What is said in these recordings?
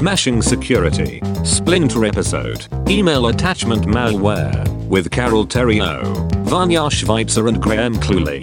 Smashing Security, Splinter episode, Email Attachment Malware, with Carol Theriault, Vanya Schweitzer and Graham Cluley.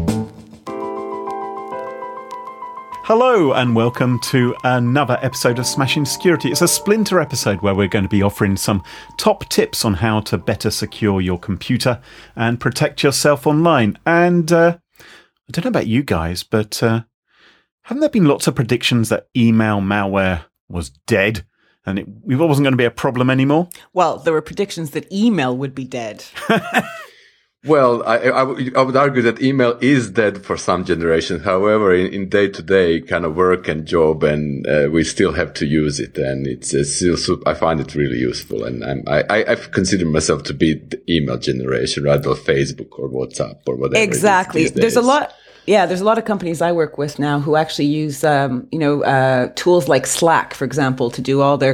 Hello and welcome to another episode of Smashing Security. It's a Splinter episode where we're going to be offering some top tips on how to better secure your computer and protect yourself online. And I don't know about you guys, but haven't there been lots of predictions that email malware was dead and it wasn't going to be a problem anymore? Well, there were predictions that email would be dead. Well, I would argue that email is dead for some generations. However, in day-to-day kind of work and job, and we still have to use it, and it's still. I find it really useful, and I've considered myself to be the email generation rather than Facebook or WhatsApp or whatever. Exactly. There's a lot. Yeah, there's a lot of companies I work with now who actually use, tools like Slack, for example, to do all their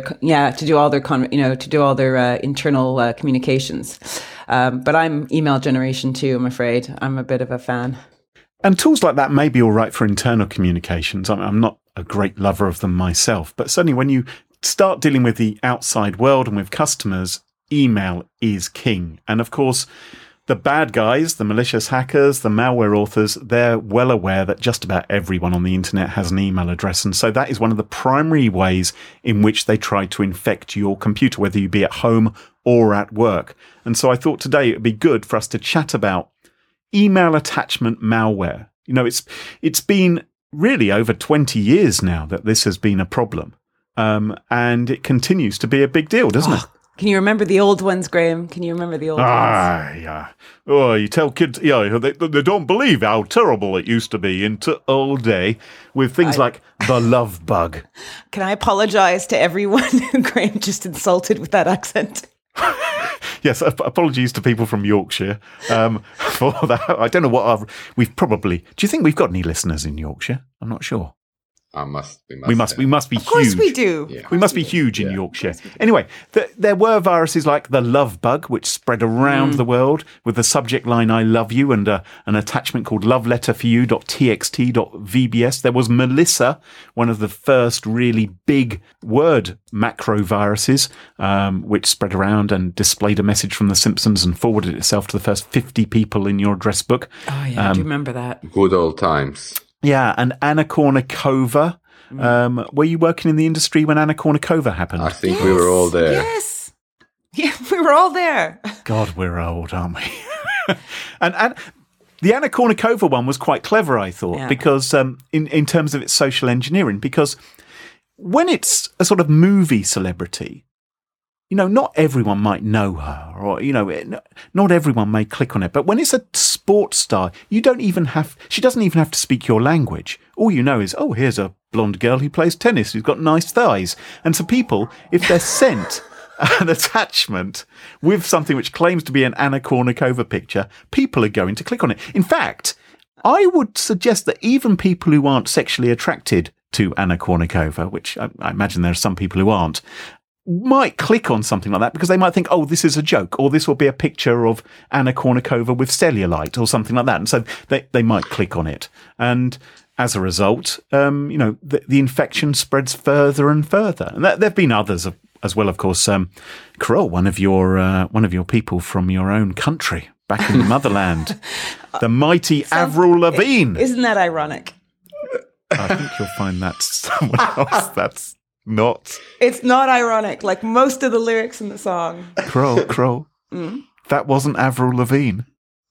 internal communications. But I'm email generation too, I'm afraid. I'm a bit of a fan. And tools like that may be all right for internal communications. I'm not a great lover of them myself, but certainly when you start dealing with the outside world and with customers, email is king. And of course, the bad guys, the malicious hackers, the malware authors, they're well aware that just about everyone on the internet has an email address. And so that is one of the primary ways in which they try to infect your computer, whether you be at home or at work. And so I thought today it would be good for us to chat about email attachment malware. You know, it's been really over 20 years now that this has been a problem. And it continues to be a big deal, doesn't it? Can you remember the old ones, Graham? Can you remember the old ones? Yeah. Oh, you tell kids, they don't believe how terrible it used to be in old day with things like the love bug. Can I apologize to everyone who Graham just insulted with that accent? Yes, apologies to people from Yorkshire for that. I don't know what do you think we've got any listeners in Yorkshire? I'm not sure. We must be huge. Of course we do. Yeah. We must be huge in Yorkshire. Anyway, there were viruses like the love bug, which spread around the world with the subject line, I love you, and an attachment called loveletterforyou.txt.vbs. There was Melissa, one of the first really big word macro viruses, which spread around and displayed a message from The Simpsons and forwarded itself to the first 50 people in your address book. Oh, yeah, I do remember that. Good old times. Yeah, and Anna Kournikova. Were you working in the industry when Anna Kournikova happened? I think we were all there. Yes. Yeah, we were all there. God, we're old, aren't we? and the Anna Kournikova one was quite clever, I thought, because in terms of its social engineering, because when it's a sort of movie celebrity, not everyone might know her, or, not everyone may click on it. But when it's a sports star, she doesn't even have to speak your language. All you know is, oh, here's a blonde girl who plays tennis, who's got nice thighs. And so people, if they're sent an attachment with something which claims to be an Anna Kournikova picture, people are going to click on it. In fact, I would suggest that even people who aren't sexually attracted to Anna Kournikova, which I imagine there are some people who aren't, might click on something like that because they might think, oh, this is a joke, or this will be a picture of Anna Kournikova with cellulite or something like that. And so they might click on it. And as a result, the infection spreads further and further. And there have been others as well, of course. Carol, one of your people from your own country, back in the motherland, the mighty Avril Lavigne. Isn't that ironic? I think you'll find that someone else. That's not. It's not ironic, like most of the lyrics in the song. Crow. That wasn't Avril Lavigne.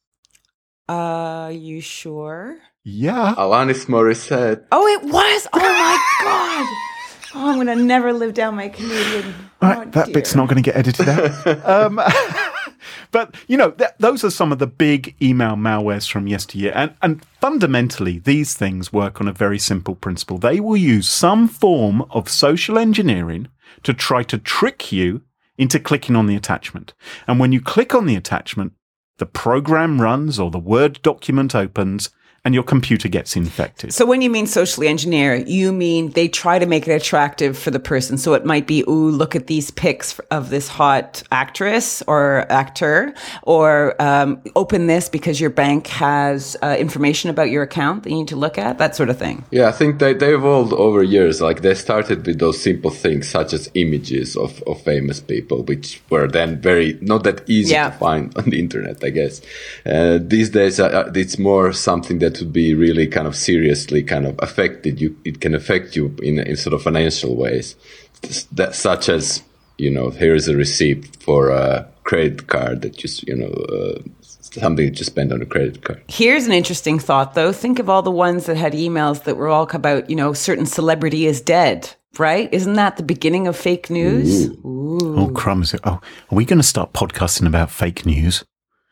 You sure? Yeah. Alanis Morissette. Oh, it was? Oh, my God. Oh, I'm going to never live down my Canadian. Right, that bit's not going to get edited out. But, those are some of the big email malwares from yesteryear. And fundamentally, these things work on a very simple principle. They will use some form of social engineering to try to trick you into clicking on the attachment. And when you click on the attachment, the program runs or the Word document opens and your computer gets infected. So when you mean socially engineer, you mean they try to make it attractive for the person. So it might be, ooh, look at these pics of this hot actress or actor, or open this because your bank has information about your account that you need to look at, that sort of thing. Yeah, I think they evolved over years. Like they started with those simple things such as images of famous people, which were then not that easy to find on the internet, I guess. These days, it's more something that would be really kind of seriously kind of affected. It can affect you in sort of financial ways, such as, here is a receipt for a credit card that just, something that you spend on a credit card. Here's an interesting thought, though. Think of all the ones that had emails that were all about, certain celebrity is dead, right? Isn't that the beginning of fake news? Ooh. Oh, crumbs. Oh, are we going to start podcasting about fake news?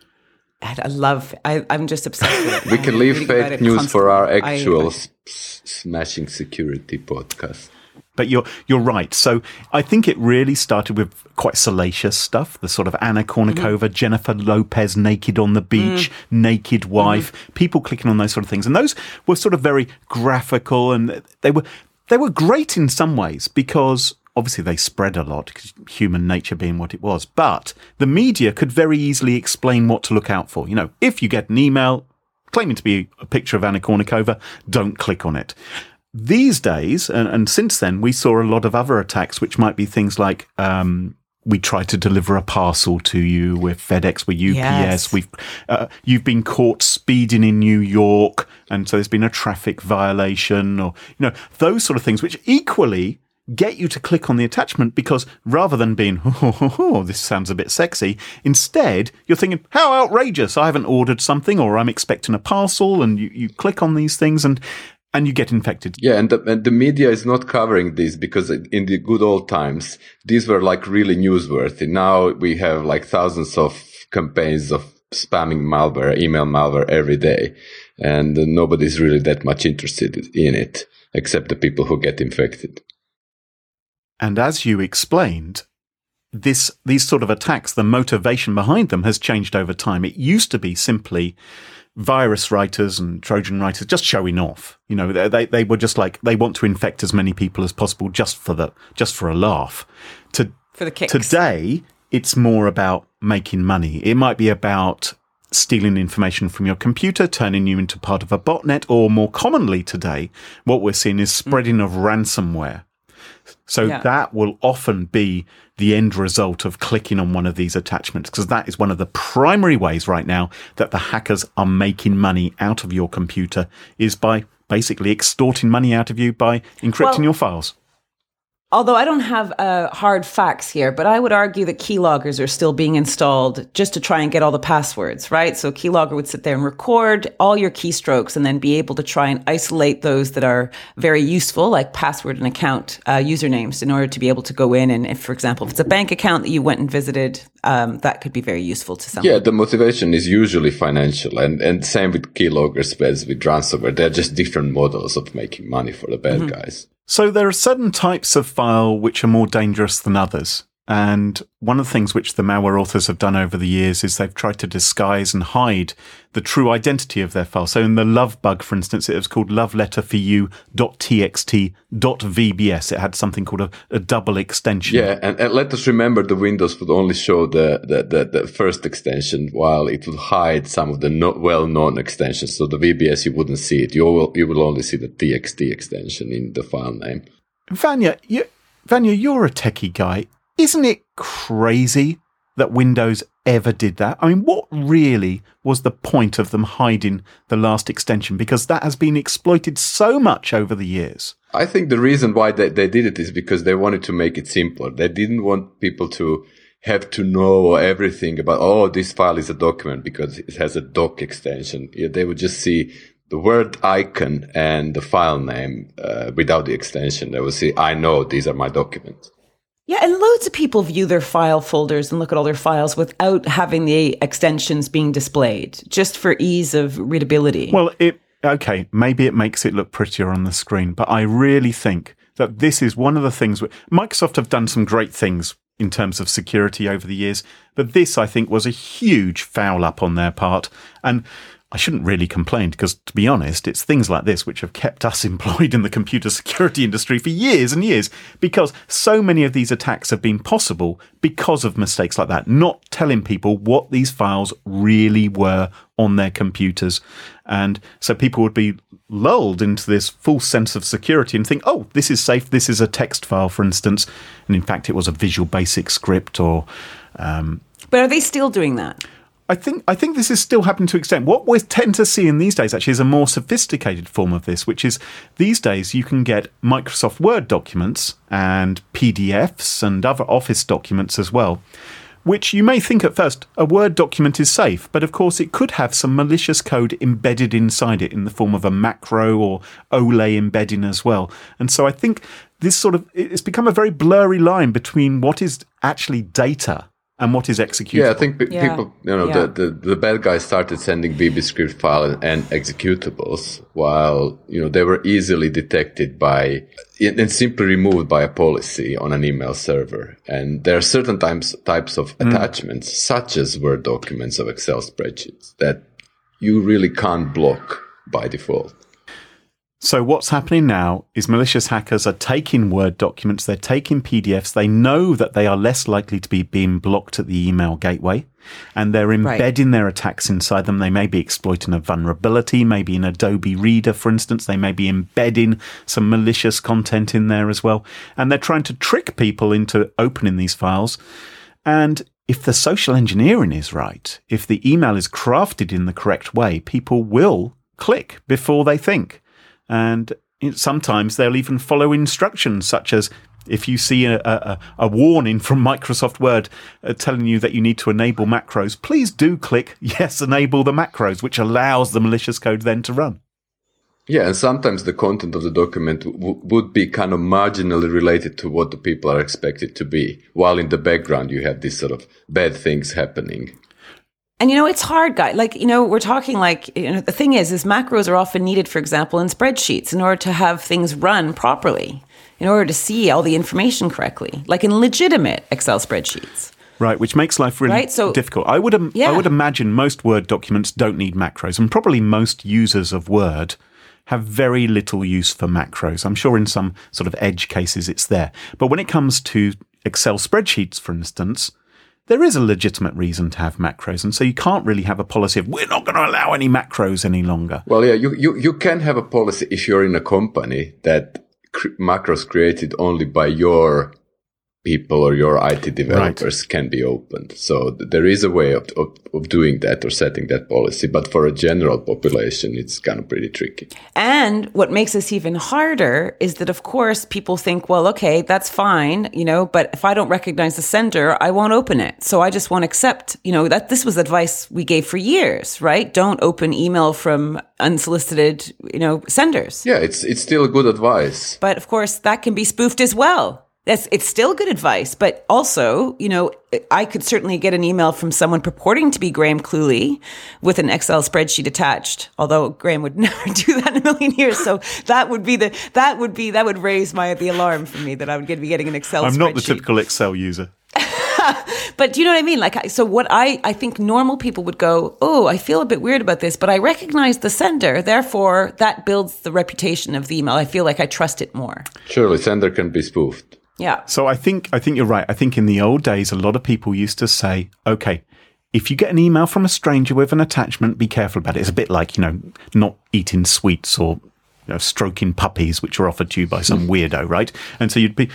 I'm just obsessed with it. We can leave fake news for our actual smashing security podcast. But you're right. So I think it really started with quite salacious stuff, the sort of Anna Kournikova, Jennifer Lopez naked on the beach, naked wife, people clicking on those sort of things. And those were sort of very graphical, and they were great in some ways because obviously they spread a lot, human nature being what it was. But the media could very easily explain what to look out for. If you get an email claiming to be a picture of Anna Kournikova, don't click on it. These days, and since then, we saw a lot of other attacks, which might be things like we tried to deliver a parcel to you with FedEx, with UPS. Yes. You've been caught speeding in New York, and so there's been a traffic violation, or those sort of things, which equally get you to click on the attachment because rather than being, this sounds a bit sexy, instead you're thinking, how outrageous, I haven't ordered something or I'm expecting a parcel, and you click on these things and you get infected. Yeah, and the media is not covering this because in the good old times, these were like really newsworthy. Now we have like thousands of campaigns of spamming malware, email malware every day, and nobody's really that much interested in it except the people who get infected. And as you explained, these sort of attacks, the motivation behind them has changed over time. It used to be simply virus writers and Trojan writers just showing off. They were just like, they want to infect as many people as possible just for a laugh. For the kicks. Today, it's more about making money. It might be about stealing information from your computer, turning you into part of a botnet, or more commonly today, what we're seeing is spreading of ransomware. So that will often be the end result of clicking on one of these attachments, because that is one of the primary ways right now that the hackers are making money out of your computer, is by basically extorting money out of you by encrypting your files. Although I don't have hard facts here, but I would argue that keyloggers are still being installed just to try and get all the passwords, right? So keylogger would sit there and record all your keystrokes and then be able to try and isolate those that are very useful, like password and account usernames, in order to be able to go in. And if, for example, if it's a bank account that you went and visited, that could be very useful to someone. Yeah, the motivation is usually financial, and same with keyloggers as with ransomware. They're just different models of making money for the bad guys. So there are certain types of file which are more dangerous than others. And one of the things which the malware authors have done over the years is they've tried to disguise and hide the true identity of their file. So in the love bug, for instance, it was called loveletterforyou.txt.vbs. It had something called a double extension. Yeah, and let us remember the Windows would only show the first extension, while it would hide some of the well-known extensions. So the VBS, you wouldn't see it. You will only see the TXT extension in the file name. Vanya, you're a techie guy. Isn't it crazy that Windows ever did that? I mean, what really was the point of them hiding the last extension? Because that has been exploited so much over the years. I think the reason why they did it is because they wanted to make it simpler. They didn't want people to have to know everything about, this file is a document because it has a doc extension. They would just see the word icon and the file name without the extension. They would say, I know these are my documents. Yeah, and loads of people view their file folders and look at all their files without having the extensions being displayed, just for ease of readability. Well, maybe it makes it look prettier on the screen, but I really think that this is one of the things. Microsoft have done some great things in terms of security over the years, but this, I think, was a huge foul up on their part. And I shouldn't really complain because, to be honest, it's things like this which have kept us employed in the computer security industry for years and years, because so many of these attacks have been possible because of mistakes like that, not telling people what these files really were on their computers. And so people would be lulled into this false sense of security and think, oh, this is safe, this is a text file, for instance. And in fact, it was a Visual Basic script or... But are they still doing that? I think this is still happening to an extent. What we tend to see in these days actually is a more sophisticated form of this, which is these days you can get Microsoft Word documents and PDFs and other Office documents as well, which you may think at first a Word document is safe, but of course it could have some malicious code embedded inside it in the form of a macro or OLE embedding as well. And so I think this it's become a very blurry line between what is actually data and what is executable. Yeah, I think people, the bad guys started sending VBScript file and executables while, they were easily detected and simply removed by a policy on an email server. And there are certain types of attachments, such as Word documents of Excel spreadsheets, that you really can't block by default. So what's happening now is malicious hackers are taking Word documents, they're taking PDFs, they know that they are less likely to be being blocked at the email gateway, and they're embedding their attacks inside them. They may be exploiting a vulnerability, maybe in Adobe Reader, for instance. They may be embedding some malicious content in there as well. And they're trying to trick people into opening these files. And if the social engineering is right, if the email is crafted in the correct way, people will click before they think. And sometimes they'll even follow instructions, such as if you see a warning from Microsoft Word telling you that you need to enable macros, please do click yes, enable the macros, which allows the malicious code then to run. Yeah, and sometimes the content of the document would be kind of marginally related to what the people are expected to be, while in the background you have these sort of bad things happening. And, it's hard, guys. We're talking the thing is macros are often needed, for example, in spreadsheets in order to have things run properly, in order to see all the information correctly, like in legitimate Excel spreadsheets. Right, which makes life really difficult. I would imagine most Word documents don't need macros, and probably most users of Word have very little use for macros. I'm sure in some sort of edge cases it's there. But when it comes to Excel spreadsheets, for instance, there is a legitimate reason to have macros, and so you can't really have a policy of we're not going to allow any macros any longer. Well, yeah, you can have a policy if you're in a company that macros created only by your people or your IT developers can be opened. So there is a way of doing that or setting that policy. But for a general population, it's kind of pretty tricky. And what makes this even harder is that, of course, people think, well, okay, that's fine, but if I don't recognize the sender, I won't open it. So I just won't accept, that this was advice we gave for years, right? Don't open email from unsolicited, senders. Yeah, it's still good advice. But of course, that can be spoofed as well. It's still good advice, but also, I could certainly get an email from someone purporting to be Graham Cluley with an Excel spreadsheet attached, although Graham would never do that in a million years. So that would raise the alarm for me that I would be getting an Excel spreadsheet. I'm not the typical Excel user. But do you know what I mean? So what I think normal people would go, oh, I feel a bit weird about this, but I recognize the sender. Therefore, that builds the reputation of the email. I feel like I trust it more. Surely, sender can be spoofed. Yeah. So I think you're right. I think in the old days, a lot of people used to say, okay, if you get an email from a stranger with an attachment, be careful about it. It's a bit like, not eating sweets or stroking puppies, which are offered to you by some weirdo, right? And so you'd be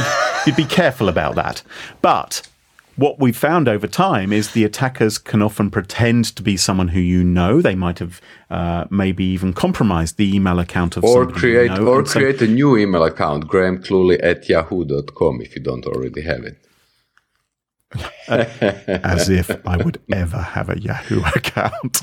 careful about that. But what we've found over time is the attackers can often pretend to be someone who they might have maybe even compromised the email account of somebody create a new email account, grahamcluley@yahoo.com, if you don't already have it. As if I would ever have a Yahoo account.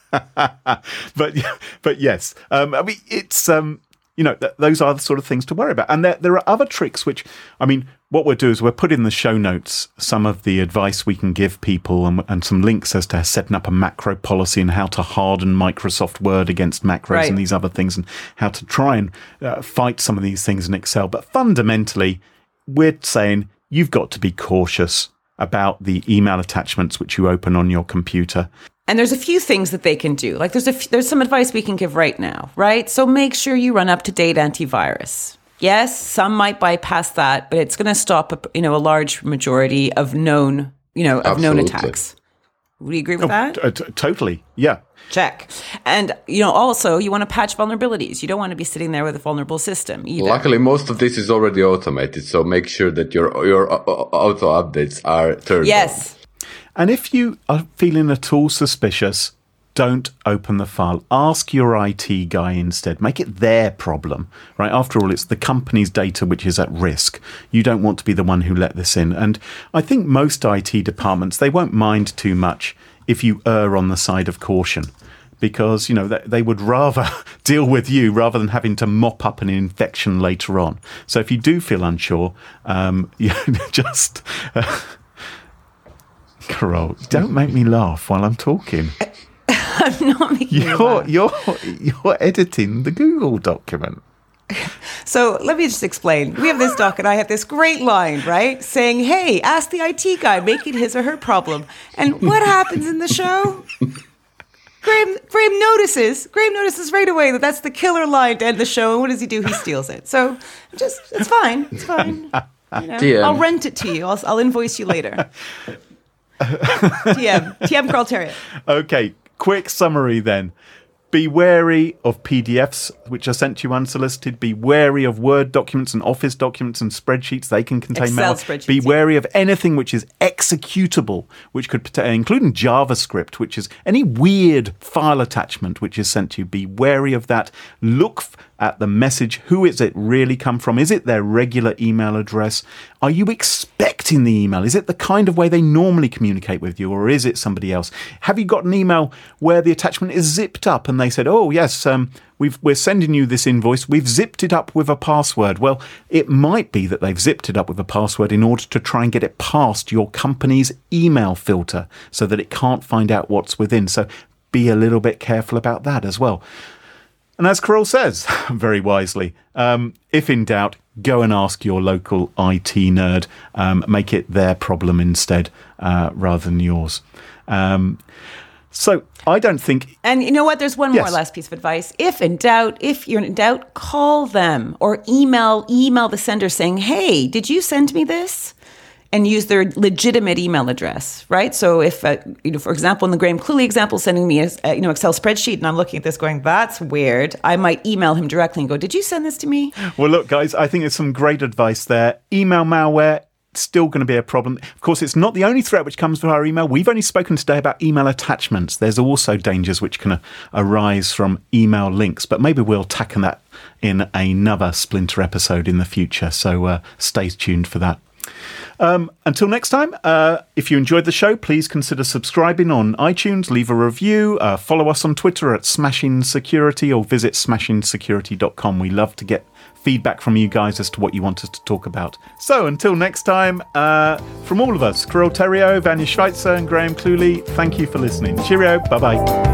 but yes, it's those are the sort of things to worry about. And there are other tricks which, what we'll do is we'll put in the show notes some of the advice we can give people and some links as to setting up a macro policy and how to harden Microsoft Word against macros and these other things, and how to try and fight some of these things in Excel. But fundamentally, we're saying you've got to be cautious about the email attachments which you open on your computer. And there's a few things that they can do. Like there's some advice we can give right now, right? So make sure you run up-to-date antivirus. Yes, some might bypass that, but it's going to stop a large majority of known attacks. Would you agree with that? Totally. Yeah. Check. And, also you want to patch vulnerabilities. You don't want to be sitting there with a vulnerable system either. Luckily, most of this is already automated. So make sure that your auto updates are turned on. Yes. And if you are feeling at all suspicious, don't open the file. Ask your IT guy instead. Make it their problem, right? After all, it's the company's data which is at risk. You don't want to be the one who let this in. And I think most IT departments, they won't mind too much if you err on the side of caution, because, they would rather deal with you rather than having to mop up an infection later on. So if you do feel unsure, just... Carole, don't make me laugh while I'm talking. I'm not making you laugh. You're editing the Google document. So let me just explain. We have this doc and I have this great line, right? Saying, hey, ask the IT guy, make it his or her problem. And what happens in the show? Graham notices right away that that's the killer line to end the show. And what does he do? He steals it. So it's fine. It's fine. I'll rent it to you. I'll invoice you later. TM Carole Theriault. Okay, quick summary then. Be wary of PDFs, which are sent to you unsolicited. Be wary of Word documents and Office documents and spreadsheets. They can contain malware. Be wary of anything which is executable, which could, including JavaScript, which is any weird file attachment which is sent to you. Be wary of that. Look at the message. Who is it really come from? Is it their regular email address? Are you expecting the email? Is it the kind of way they normally communicate with you, or is it somebody else? Have you got an email where the attachment is zipped up and they said, oh, yes, we're sending you this invoice. We've zipped it up with a password. Well, it might be that they've zipped it up with a password in order to try and get it past your company's email filter so that it can't find out what's within. So be a little bit careful about that as well. And as Carole says, very wisely, if in doubt, go and ask your local IT nerd. Make it their problem instead, rather than yours. So I don't think... And you know what? There's one more last piece of advice. If you're in doubt, call them or email the sender saying, hey, did you send me this? And use their legitimate email address, right? So if, for example, in the Graham Cluley example, sending me a Excel spreadsheet, and I'm looking at this going, that's weird, I might email him directly and go, did you send this to me? Well, look, guys, I think there's some great advice there. Email malware, still going to be a problem. Of course, it's not the only threat which comes through our email. We've only spoken today about email attachments. There's also dangers which can arise from email links, but maybe we'll tackle that in another Splinter episode in the future. So stay tuned for that. Until next time, if you enjoyed the show, please consider subscribing on iTunes, leave a review, follow us on Twitter at Smashing Security, or visit smashingsecurity.com. We love to get feedback from you guys as to what you want us to talk about. So until next time, from all of us, Carole Theriault, Vanya Schweitzer and Graham Cluley, thank you for listening. Cheerio, bye-bye.